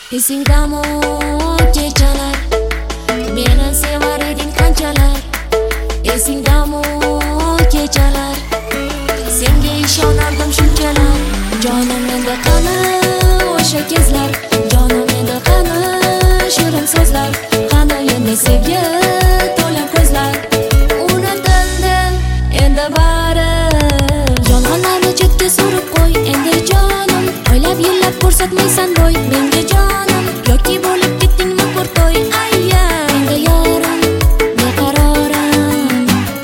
Esingdami kechalar, meni sevar eding qanchalar. Esingdami kechalar, senga ishonardim shunchalar. Jonim endi qani o'sha kezlar, jonim endi qani shirin so'zlar, qani endi sevgi to'la ko'zlar. Unutildi endi bari, yolg'onlarni chetga surib qo'y endi jonim. Oylab yillab ko'rsatmaysan bo'y menga jonim, yoki bo'lib ketdingmi qurtoy. Ayya endi yorim beqarorim.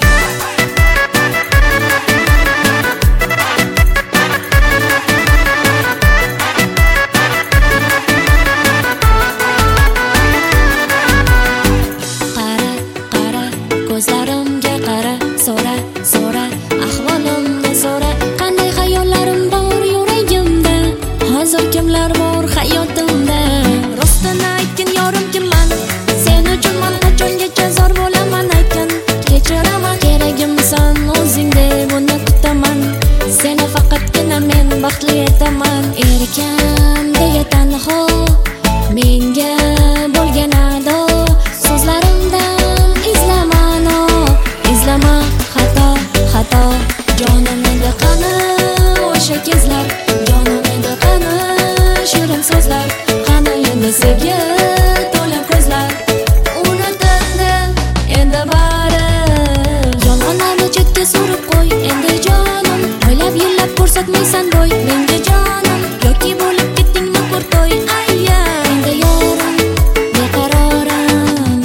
Qara qara ko'zlarimga qara, so'ra so'ra ahvolimni so'ra. Qanday xayollarim bor yuragimda, hozir kimlar bor hayotimda. Rostini aytgin yorim kimman, sen uchun men qachongacha zor bo'laman aytgin. Kechiraman, keragimsan o'zingda buni kutaman. Seni faqatgina men baxtli etaman. Erkam deya tanho menga bo'lgan ado, so'zlarimdan izlama no, izlama xato xato. Jonim endi qani o'sha kezlar, jonim endi qani shirin so'zlar, qani endi sevgi to'la ko'zlar. Unutildi endi bari, yolg'onlarni chetga surib qo'y endi jonim. Oylab yillab ko'rsatmaysan bo'y menga jonim, yoki bo'lib ketdingmi qurtoy. Ayya endi yorim beqarorim.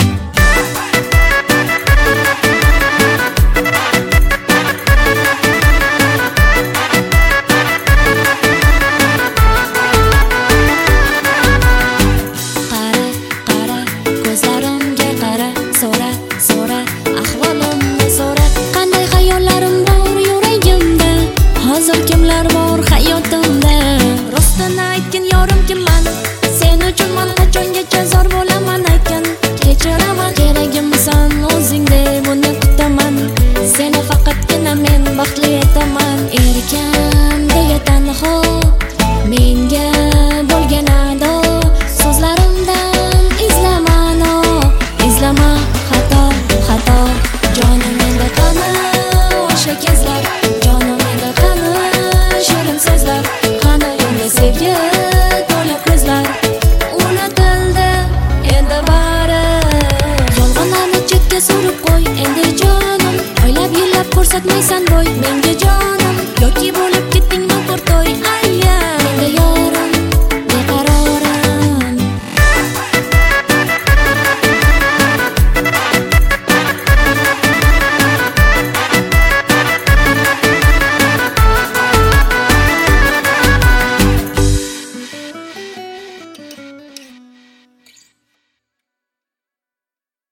Qara qara ko'zlarimga qara, so'ra so'ra ahvolimni so'ra. Qanday xayollarim bor yuragimda, hozir kimlar bor hayotimda. Rostini aytgin yorim kimman, sen uchun men qachongacha zor bo'laman aytgin. Kechiraman, keragimsan o'zingda buni kutaman. Seni faqatgina men baxtli etaman. Erkam deya tanho menga bo'lgan ado, so'zlarimdan izlama no, izlama xato xato. Jonim endi qani o'sha kezlar, jonim endi qani shirin so'zlar, qani endi sevgi to'la ko'zlar. Unutildi endi bari, yolg'onlarni chetga surib qo'y endi jonim. Oylab yillab ko'rsatmaysan bo'y menga jonim, yoki bo'lib